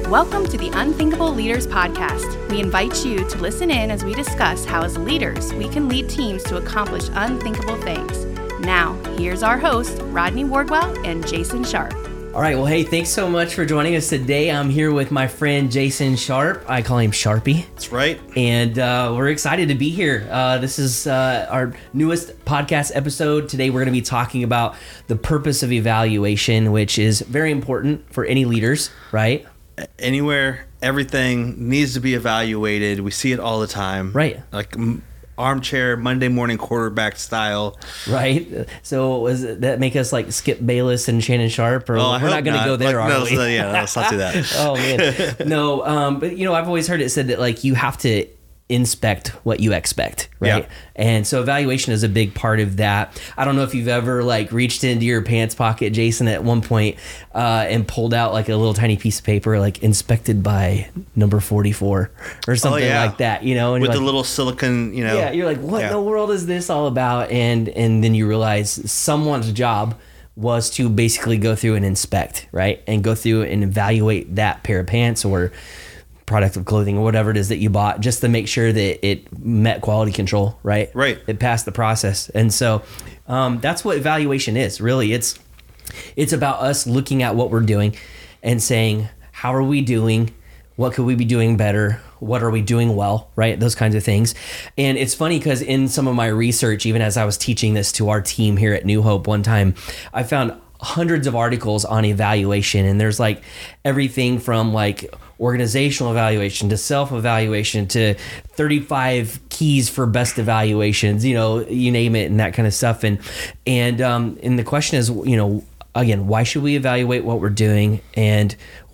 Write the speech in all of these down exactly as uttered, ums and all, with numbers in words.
Welcome to the Unthinkable Leaders Podcast. We invite you to listen in as we discuss how as leaders we can lead teams to accomplish unthinkable things. Now, here's our hosts, Rodney Wardwell and Jason Sharp. All right, well, hey, thanks so much for joining us today. I'm here with my friend Jason Sharp. I call him Sharpie. That's right. And uh, we're excited to be here. Uh, this is uh, our newest podcast episode. Today, we're going to be talking about the purpose of evaluation, which is very important for any leaders, right? Anywhere, everything needs to be evaluated. We see it all the time. Right. Like m- armchair, Monday morning quarterback style. Right. So does that make us like Skip Bayless and Shannon Sharp? Or Oh, we're not going to go there, like, are no, we? No, yeah, let's not do that. Oh, man. No, um, but, you know, I've always heard it said that, like, you have to inspect what you expect, right? Yeah. And so evaluation is a big part of that. I don't know if you've ever like reached into your pants pocket, Jason, at one point uh, and pulled out like a little tiny piece of paper, like inspected by number forty-four or something oh, yeah. like that, you know? And with like, the little silicon, you know. Yeah, you're like, what yeah. in the world is this all about? And and then you realize someone's job was to basically go through and inspect, right? And go through and evaluate that pair of pants or product of clothing or whatever it is that you bought, just to make sure that it met quality control, right? Right. It passed the process. And so um, that's what evaluation is, really. It's it's about us looking at what we're doing and saying, how are we doing? What could we be doing better? What are we doing well, right? Those kinds of things. And it's funny because in some of my research, even as I was teaching this to our team here at New Hope one time, I found hundreds of articles on evaluation. And there's like everything from like organizational evaluation to self-evaluation to thirty-five keys for best evaluations, you know, you name it, and that kind of stuff. And, and, um, and the question is, you know, again, why should we evaluate what we're doing? And,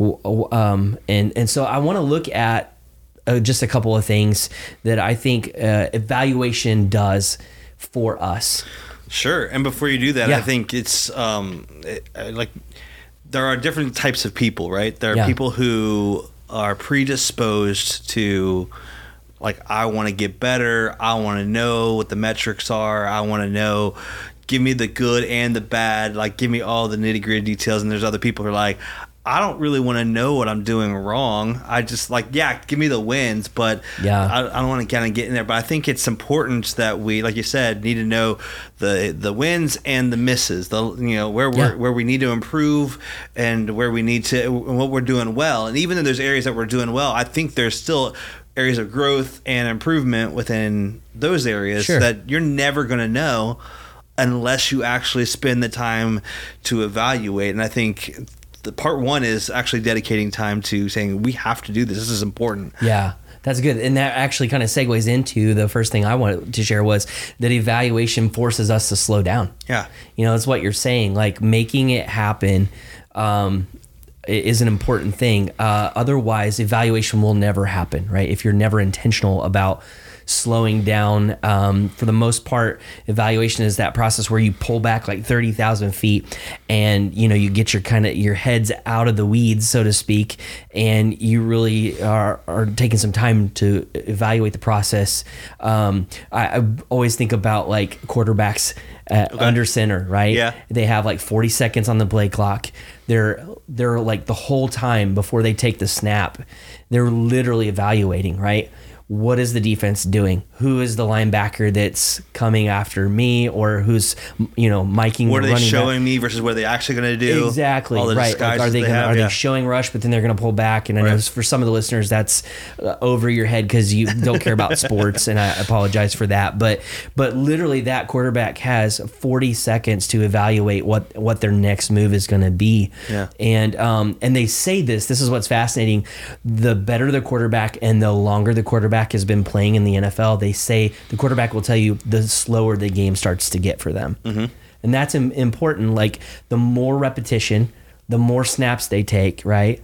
um, and, and so I want to look at uh, just a couple of things that I think uh, evaluation does for us. Sure. And before you do that, Yeah. I think it's um, it, uh, like there are different types of people, right? There are Yeah. people who are predisposed to, like, I want to get better. I want to know what the metrics are. I want to know, give me the good and the bad. Like, give me all the nitty gritty details. And there's other people who are like, I don't really want to know what I'm doing wrong. I just like, yeah, give me the wins, but Yeah. I, I don't want to kind of get in there. But I think it's important that we, like you said, need to know the the wins and the misses. The you know where we're Yeah. where we need to improve and where we need to and what we're doing well. And even though there's areas that we're doing well, I think there's still areas of growth and improvement within those areas Sure. that you're never going to know unless you actually spend the time to evaluate. And I think the part one is actually dedicating time to saying we have to do this. This is important. Yeah, that's good. And that actually kind of segues into the first thing I wanted to share was that evaluation forces us to slow down. Yeah. You know, that's what you're saying. Like making it happen um, is an important thing. Uh, otherwise, evaluation will never happen, right? If you're never intentional about slowing down. Um, for the most part, evaluation is that process where you pull back like thirty thousand feet and, you know, you get your kind of your heads out of the weeds, so to speak, and you really are, are taking some time to evaluate the process. Um, I, I always think about like quarterbacks at Okay. under center, right? Yeah. They have like forty seconds on the play clock. They're, they're like the whole time before they take the snap, they're literally evaluating, right? What is the defense doing? Who is the linebacker that's coming after me, or who's, you know, miking? What are they running showing back? me versus what are they actually going to do? Exactly, All the right. Like, disguises are they, they gonna, have, are yeah. they showing rush, but then they're going to pull back? And I know Right. for some of the listeners that's uh, over your head because you don't care about sports, and I apologize for that. But but literally, that quarterback has forty seconds to evaluate what what their next move is going to be. Yeah. And um and they say this. This is what's fascinating. The better the quarterback and the longer the quarterback has been playing in the N F L, they say the quarterback will tell you the slower the game starts to get for them. Mm-hmm. And that's im- important. Like the more repetition, the more snaps they take, right?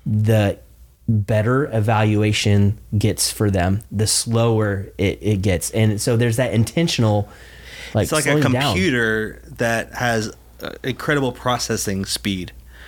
The better evaluation gets for them, the slower it, it gets. And so there's that intentional, like, It's like a slowing down. computer that has uh, incredible processing speed.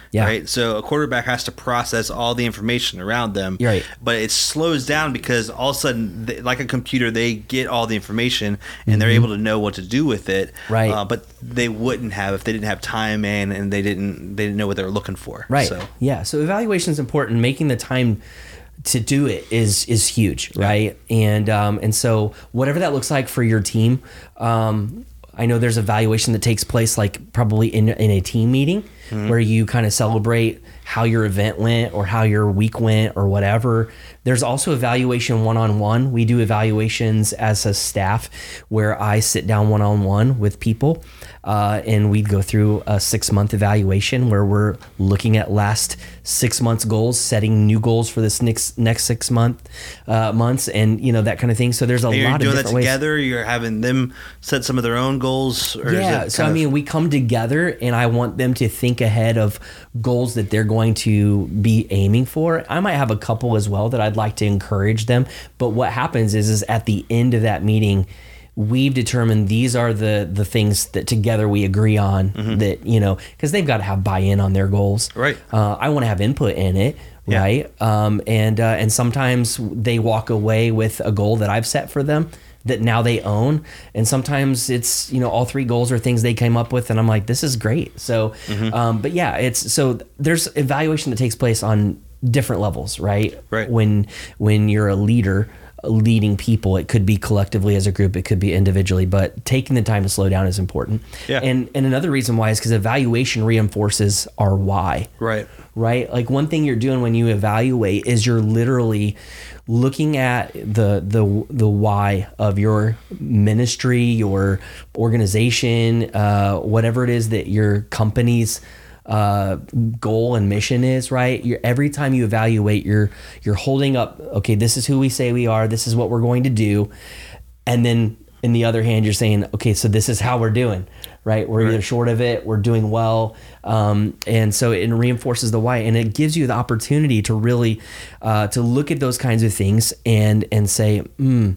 Yeah. Right. So a quarterback has to process all the information around them. Right. But it slows down because all of a sudden, they, like a computer, they get all the information and mm-hmm. they're able to know what to do with it. Right. Uh, but they wouldn't have if they didn't have time in and they didn't they didn't know what they were looking for. Right. So. Yeah. So evaluation is important. Making the time to do it is is huge, right? Yeah. And um, and so whatever that looks like for your team, um, I know there's evaluation that takes place like probably in in a team meeting mm-hmm. where you kind of celebrate how your event went or how your week went or whatever. There's also evaluation one-on-one. We do evaluations as a staff where I sit down one-on-one with people uh, and we go through a six-month evaluation where we're looking at last six months goals, setting new goals for this next next six month uh, months, and you know that kind of thing. So there's a and lot of you're doing different that ways. Together. You're having them set some of their own goals. Or yeah. is it so I of- mean, we come together, and I want them to think ahead of goals that they're going to be aiming for. I might have a couple as well that I'd like to encourage them. But what happens is, is at the end of that meeting, we've determined these are the the things that together we agree on mm-hmm. that, you know, because they've got to have buy-in on their goals. Right. Uh, I want to have input in it. Yeah. Right. Um, and uh, and sometimes they walk away with a goal that I've set for them that now they own. And sometimes it's, you know, all three goals are things they came up with. And I'm like, this is great. So, mm-hmm. um, but yeah, it's, so there's evaluation that takes place on different levels, right? Right. When, when you're a leader, leading people, it could be collectively as a group, it could be individually, but taking the time to slow down is important. Yeah. And, and another reason why is because evaluation reinforces our why. Right. Right. Like one thing you're doing when you evaluate is you're literally looking at the the the why of your ministry, your organization, uh, whatever it is that your company's uh, goal and mission is, right? You're, every time you evaluate, you're you're holding up, okay, this is who we say we are, this is what we're going to do, and then in the other hand, you're saying, okay, so this is how we're doing, right? We're right. either short of it, we're doing well, um, and so it reinforces the why, and it gives you the opportunity to really uh, to look at those kinds of things and and say, hmm,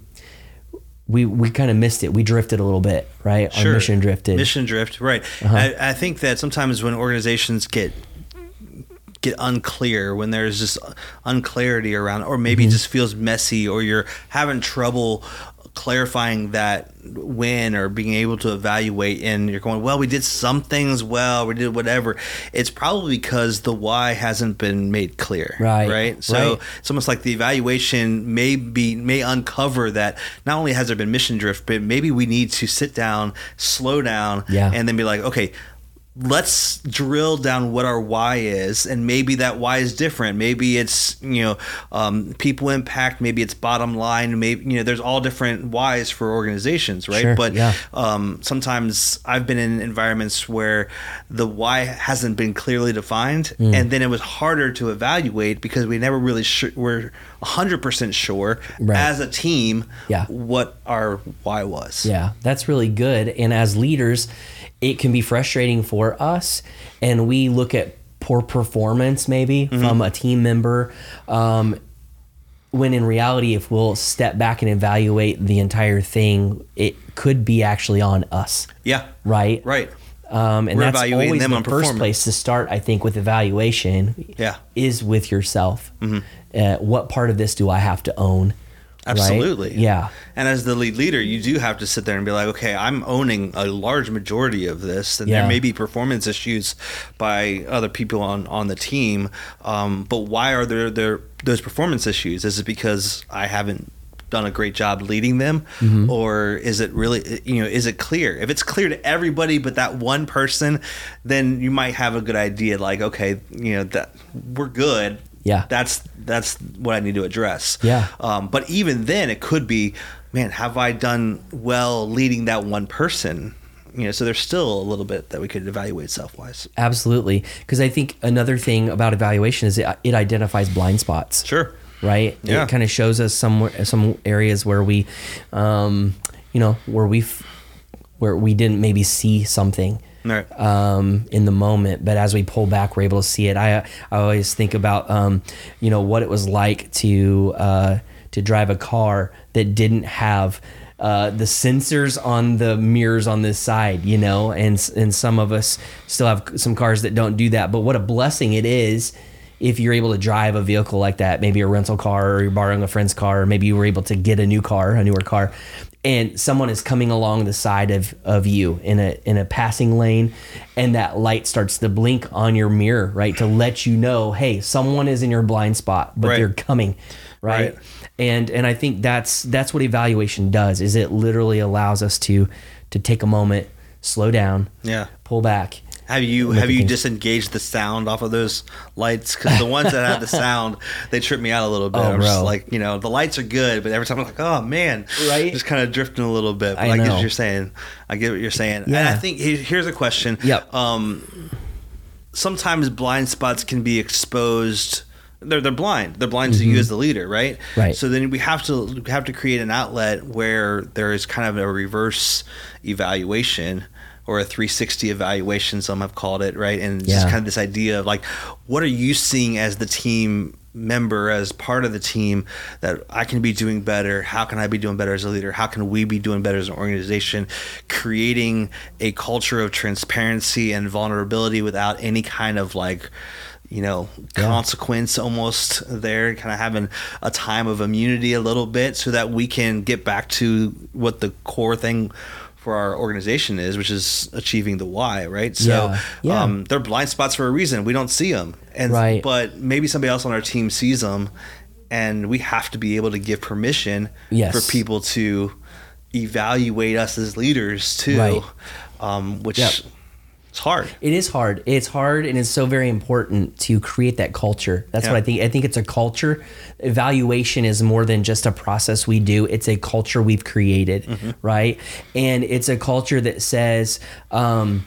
we we kind of missed it, we drifted a little bit, right? Sure. Our mission drifted. Mission drift, right? Uh-huh. I, I think that sometimes when organizations get get unclear, when there's just unclarity around, or maybe mm-hmm. it just feels messy, or you're having trouble clarifying that win or being able to evaluate, and you're going, well, we did some things well, we did whatever, it's probably because the why hasn't been made clear. Right. Right. So right. it's almost like the evaluation may be may uncover that not only has there been mission drift, but maybe we need to sit down, slow down, yeah. and then be like, okay, let's drill down what our why is, and maybe that why is different. Maybe it's, you know, um, people impact. Maybe it's bottom line. Maybe, you know, there's all different whys for organizations, right? Sure, but yeah. um, sometimes I've been in environments where the why hasn't been clearly defined, mm. and then it was harder to evaluate because we never really sh- were one hundred percent sure right. as a team yeah. what our why was. Yeah, that's really good. And as leaders, it can be frustrating for us, and we look at poor performance maybe mm-hmm. from a team member, um, when in reality, if we'll step back and evaluate the entire thing, it could be actually on us. Yeah. Right? Right. Um, and We're that's evaluating always them the on first performance. place to start, I think, with evaluation Yeah. is with yourself. Mm-hmm. Uh, what part of this do I have to own? Absolutely. Right? Yeah. And as the lead leader, you do have to sit there and be like, okay, I'm owning a large majority of this. And Yeah. there may be performance issues by other people on, on the team. Um, but why are there, there those performance issues? Is it because I haven't done a great job leading them? Mm-hmm. Or is it really, you know, is it clear? If it's clear to everybody but that one person, then you might have a good idea, like, okay, you know, that we're good. Yeah. That's that's what I need to address. Yeah. Um, but even then, it could be, man, have I done well leading that one person? You know, so there's still a little bit that we could evaluate self-wise. Absolutely. Because I think another thing about evaluation is it, it identifies blind spots. Sure. Right? Yeah. It kind of shows us some some areas where we, um, you know, where we where we didn't maybe see something. Right. Um, in the moment, but as we pull back, we're able to see it. I I always think about um, you know, what it was like to uh, to drive a car that didn't have uh, the sensors on the mirrors on this side, you know, and and some of us still have some cars that don't do that. But what a blessing it is if you're able to drive a vehicle like that, maybe a rental car, or you're borrowing a friend's car, or maybe you were able to get a new car, a newer car, and someone is coming along the side of, of you in a in a passing lane, and that light starts to blink on your mirror, right, to let you know, hey, someone is in your blind spot, but right. they're coming, right? right? And and I think that's that's what evaluation does. Is it literally allows us to to take a moment, slow down, yeah, pull back. Have you have you disengaged the sound off of those lights? Because the ones that have the sound, they trip me out a little bit. Oh, I'm bro. just like, you know, the lights are good, but every time I'm like, oh man, right? Just kind of drifting a little bit. But I I, know. get what you're saying. I get what you're saying. Yeah. And I think here's a question. Yep. Um, sometimes blind spots can be exposed. They're they're blind. They're blind mm-hmm. to you as the leader, right? Right. So then we have to we have to create an outlet where there is kind of a reverse evaluation, or a three sixty evaluation, some have called it, right? And it's yeah. just kind of this idea of like, what are you seeing as the team member, as part of the team, that I can be doing better? How can I be doing better as a leader? How can we be doing better as an organization? Creating a culture of transparency and vulnerability without any kind of like, you know, yeah. consequence almost there, kind of having a time of immunity a little bit, so that we can get back to what the core thing for our organization is, which is achieving the why, right? So yeah. Yeah. Um, they're blind spots for a reason. We don't see them, and right. but maybe somebody else on our team sees them, and we have to be able to give permission yes. for people to evaluate us as leaders too, right. um, which. Yep. It's hard. It is hard. It's hard, and it's so very important to create that culture. That's yeah. what I think. I think it's a culture. Evaluation is more than just a process we do. It's a culture we've created, mm-hmm. right? And it's a culture that says, um,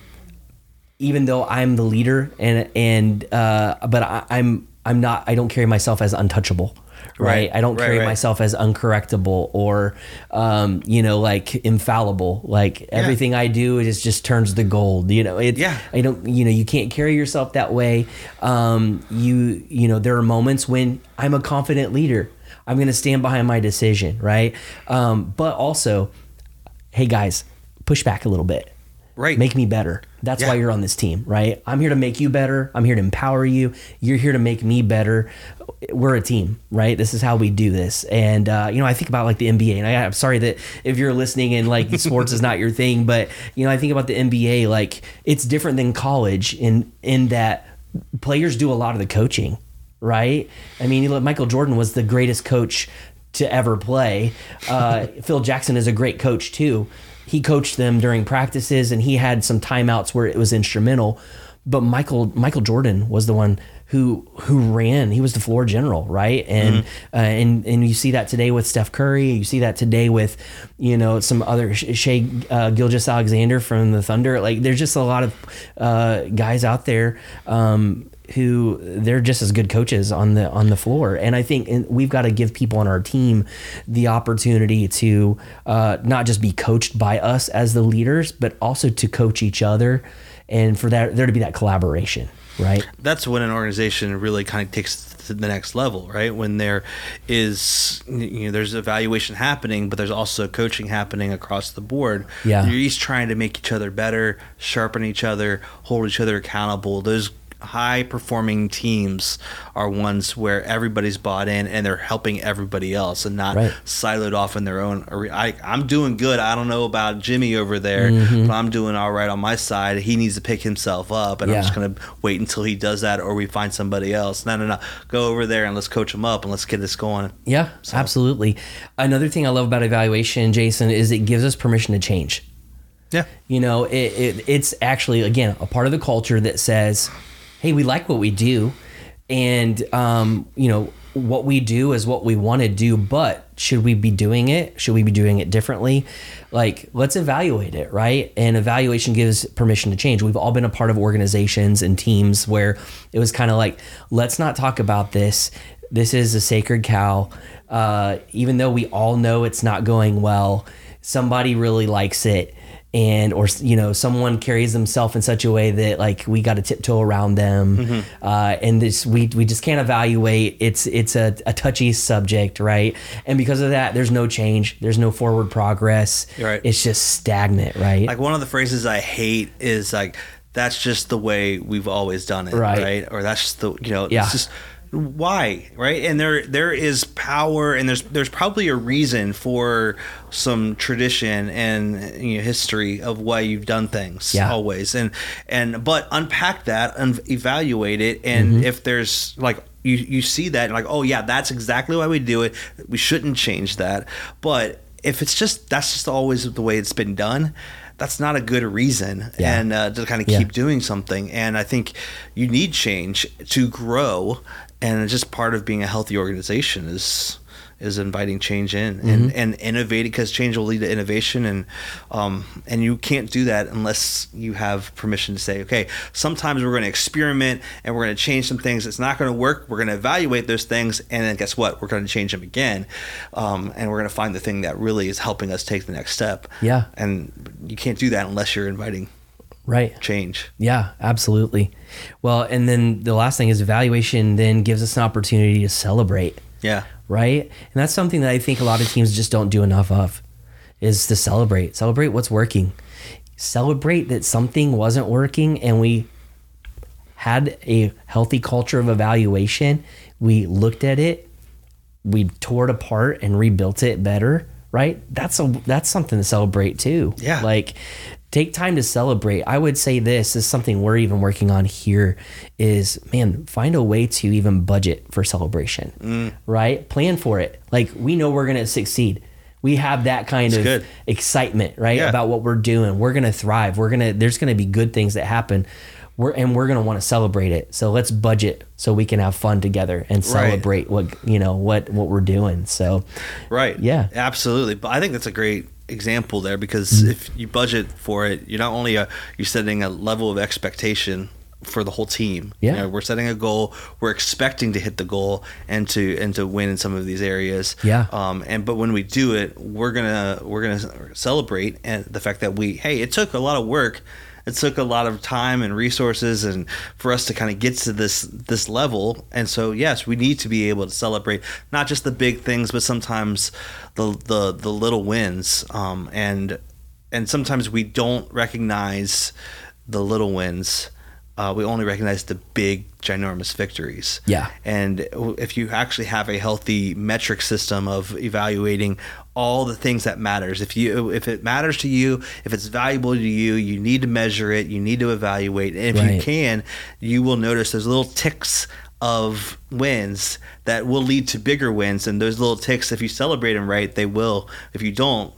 even though I'm the leader, and and uh, but I, I'm I'm not. I don't carry myself as untouchable. Right. I don't right, carry right. myself as uncorrectable or, um, you know, like infallible. Like yeah. everything I do is just turns to gold. You know, it, yeah. I don't, you know, you can't carry yourself that way. Um, you, you know, there are moments when I'm a confident leader. I'm going to stand behind my decision. Right. Um, but also, hey guys, push back a little bit. Right. Make me better. That's yeah. why you're on this team, right? I'm here to make you better. I'm here to empower you. You're here to make me better. We're a team, right? This is how we do this. And, uh, you know, I think about like the N B A, and I, I'm sorry that if you're listening and like sports is not your thing, but, you know, I think about the N B A, like it's different than college in, in that players do a lot of the coaching, right? I mean, you look, Michael Jordan was the greatest coach to ever play. Uh, Phil Jackson is a great coach too. He coached them during practices, and he had some timeouts where it was instrumental. But Michael Michael Jordan was the one who who ran. He was the floor general, right? And mm-hmm. uh, and and you see that today with Steph Curry. You see that today with, you know, some other Shai uh, Gilgeous-Alexander from the Thunder. Like there's just a lot of uh, guys out there um, who they're just as good coaches on the on the floor. And I think we've got to give people on our team the opportunity to uh, not just be coached by us as the leaders, but also to coach each other, and for that there to be that collaboration, right? That's when an organization really kind of takes to the next level, right? When there is, you know, there's evaluation happening, but there's also coaching happening across the board. Yeah. You're each trying to make each other better, sharpen each other, hold each other accountable. Those high performing teams are ones where everybody's bought in and they're helping everybody else and not right. siloed off in their own. I, I'm doing good. I don't know about Jimmy over there, mm-hmm. but I'm doing all right on my side. He needs to pick himself up, and yeah. I'm just going to wait until he does that, or we find somebody else. No, no, no. Go over there and let's coach him up and let's get this going. Yeah, so. Absolutely. Another thing I love about evaluation, Jason, is it gives us permission to change. Yeah. You know, it, it it's actually, again, a part of the culture that says, hey, we like what we do, and um, you know, what we do is what we want to do, but should we be doing it? Should we be doing it differently? Like, let's evaluate it, right? And evaluation gives permission to change. We've all been a part of organizations and teams where it was kind of like, let's not talk about this. This is a sacred cow. Uh, even though we all know it's not going well, somebody really likes it. and or you know someone carries themselves in such a way that like we got to tiptoe around them, mm-hmm. uh, and this we we just can't evaluate. It's it's a, a touchy subject, right? And because of that, there's no change, there's no forward progress. Right. It's just stagnant, right? Like one of the phrases I hate is like, that's just the way we've always done it, right? right? Or that's just the, you know, yeah. it's just why, right? And there there is power, and there's there's probably a reason for some tradition and you know, history of why you've done things yeah. always, and and but unpack that and evaluate it, and mm-hmm. if there's like you you see that and like, oh yeah, that's exactly why we do it. We shouldn't change that. But if it's just that's just always the way it's been done, that's not a good reason yeah. and uh, to kind of yeah. keep doing something. And I think you need change to grow, and just part of being a healthy organization is is inviting change in and, mm-hmm. and innovating, because change will lead to innovation, and um, and you can't do that unless you have permission to say, okay, sometimes we're going to experiment and we're going to change some things. It's not going to work. We're going to evaluate those things, and then guess what? We're going to change them again, um, and we're going to find the thing that really is helping us take the next step. Yeah, and you can't do that unless you're inviting right change. Yeah, absolutely. Well, and then the last thing is evaluation then gives us an opportunity to celebrate. Yeah. Right? And that's something that I think a lot of teams just don't do enough of, is to celebrate. Celebrate what's working. Celebrate that something wasn't working and we had a healthy culture of evaluation. We looked at it, we tore it apart and rebuilt it better, right? That's a that's something to celebrate too. Yeah. Like, take time to celebrate. I would say this is something we're even working on here is, man, find a way to even budget for celebration, mm. right? Plan for it. Like, we know we're going to succeed. We have that kind That's of good. excitement, right? Yeah. About what we're doing. We're going to thrive. We're going to, there's going to be good things that happen. We're, and we're going to want to celebrate it. So let's budget so we can have fun together and celebrate right. what, you know, what, what we're doing. So, right. Yeah, absolutely. But I think that's a great example there, because mm-hmm. if you budget for it, you're not only a, you're setting a level of expectation for the whole team. Yeah, you know, we're setting a goal. We're expecting to hit the goal and to and to win in some of these areas. Yeah. Um. And but when we do it, we're gonna we're gonna celebrate and the fact that we hey, it took a lot of work. It took a lot of time and resources and for us to kind of get to this this level. And so, yes, we need to be able to celebrate not just the big things, but sometimes the the, the little wins. Um, and and sometimes we don't recognize the little wins. Uh, we only recognize the big, ginormous victories. Yeah. And if you actually have a healthy metric system of evaluating all the things that matters, if you if it matters to you, if it's valuable to you, you need to measure it, you need to evaluate. And if right. you can, you will notice there's little ticks of wins that will lead to bigger wins. And those little ticks, if you celebrate them right, they will. If you don't,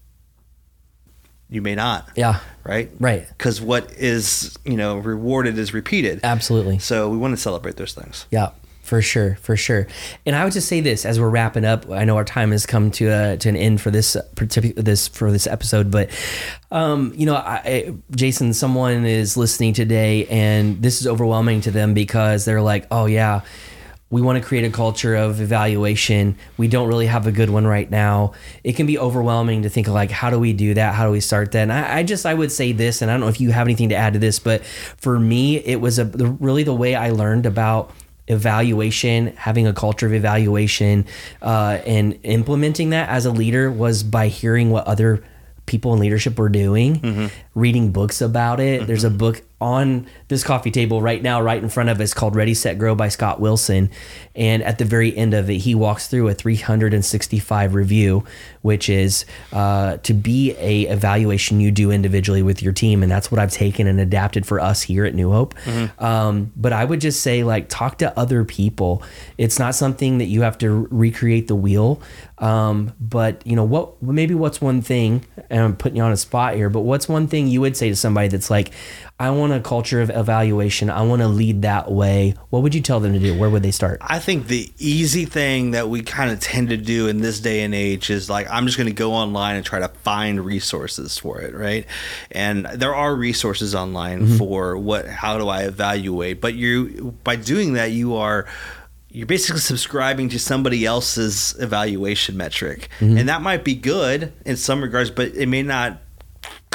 you may not. Yeah. Right? Right. Because what is, you know, rewarded is repeated. Absolutely. So we want to celebrate those things. Yeah, for sure. For sure. And I would just say this as we're wrapping up. I know our time has come to a, to an end for this particular this for this episode, but um, you know, I, I, Jason, someone is listening today and this is overwhelming to them because they're like, oh yeah, we want to create a culture of evaluation. We don't really have a good one right now. It can be overwhelming to think of like, how do we do that? How do we start that? And I, I just, I would say this, and I don't know if you have anything to add to this, but for me, it was a the, really the way I learned about evaluation, having a culture of evaluation, uh, and implementing that as a leader was by hearing what other people in leadership were doing, mm-hmm. reading books about it. Mm-hmm. There's a book on this coffee table right now, right in front of us, called Ready, Set, Grow by Scott Wilson. And at the very end of it, he walks through a three hundred sixty-five review, which is uh, to be a evaluation you do individually with your team. And that's what I've taken and adapted for us here at New Hope. Mm-hmm. Um, but I would just say, like, talk to other people. It's not something that you have to recreate the wheel. Um, but you know what, maybe what's one thing, and I'm putting you on a spot here, but what's one thing you would say to somebody that's like, I want a culture of evaluation, I want to lead that way. What would you tell them to do? Where would they start? I think the easy thing that we kind of tend to do in this day and age is like, I'm just going to go online and try to find resources for it. Right. And there are resources online mm-hmm. for what, how do I evaluate? But you, by doing that, you are, you're basically subscribing to somebody else's evaluation metric. Mm-hmm. And that might be good in some regards, but it may not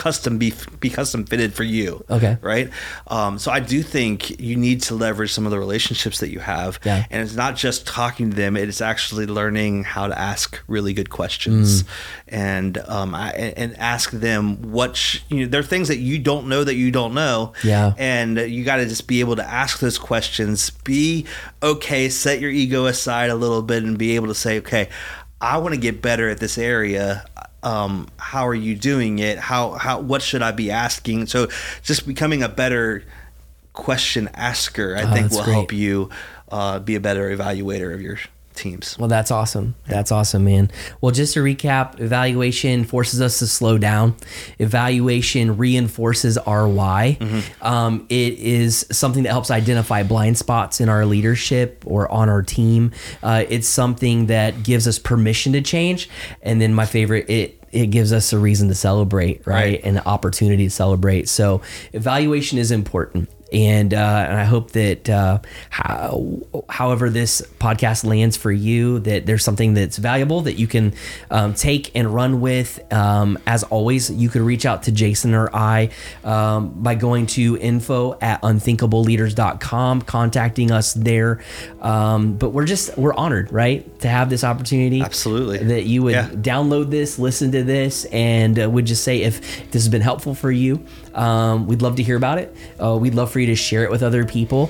custom be be custom fitted for you. Okay. Right. Um, so I do think you need to leverage some of the relationships that you have, Yeah. and it's not just talking to them; it's actually learning how to ask really good questions, Mm. and um, I, and ask them what sh- you know. There are things that you don't know that you don't know, Yeah. and you got to just be able to ask those questions. Be okay. Set your ego aside a little bit and be able to say, okay, I want to get better at this area. Um, how are you doing it? How how what should I be asking? So just becoming a better question asker, I Oh, think, that's will great. help you uh, be a better evaluator of your teams. Well, that's awesome. That's awesome, man. Well, just to recap, evaluation forces us to slow down. Evaluation reinforces our why. Mm-hmm. Um, it is something that helps identify blind spots in our leadership or on our team. Uh, it's something that gives us permission to change. And then my favorite, it it gives us a reason to celebrate, right? Right. And an opportunity to celebrate. So evaluation is important. And uh, and I hope that uh, how, however this podcast lands for you, that there's something that's valuable that you can um, take and run with. Um, as always, you can reach out to Jason or I um, by going to info at unthinkable leaders dot com, contacting us there. Um, but we're just, we're honored, right? To have this opportunity. Absolutely. That you would Yeah. download this, listen to this, and uh, would just say if this has been helpful for you, um, we'd love to hear about it. Uh, we'd love for you to share it with other people.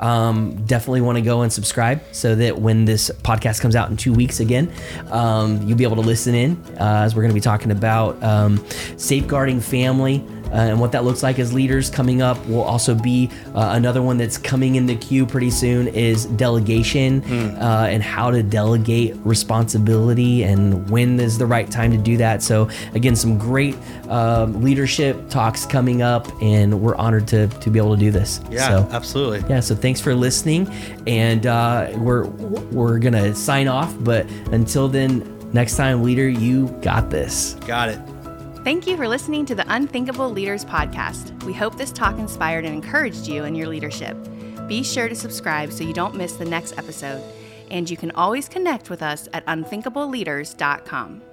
Um, definitely want to go and subscribe so that when this podcast comes out in two weeks again, um, you'll be able to listen in uh, as we're going to be talking about um, safeguarding family. Uh, and what that looks like as leaders. Coming up will also be uh, another one that's coming in the queue pretty soon is delegation Mm. uh, and how to delegate responsibility and when is the right time to do that. So again, some great um, leadership talks coming up, and we're honored to to be able to do this. Yeah, So, absolutely. yeah, so thanks for listening, and uh, we're we're gonna sign off. But until then, next time, leader, you got this. Got it. Thank you for listening to the Unthinkable Leaders podcast. We hope this talk inspired and encouraged you in your leadership. Be sure to subscribe so you don't miss the next episode. And you can always connect with us at unthinkable leaders dot com.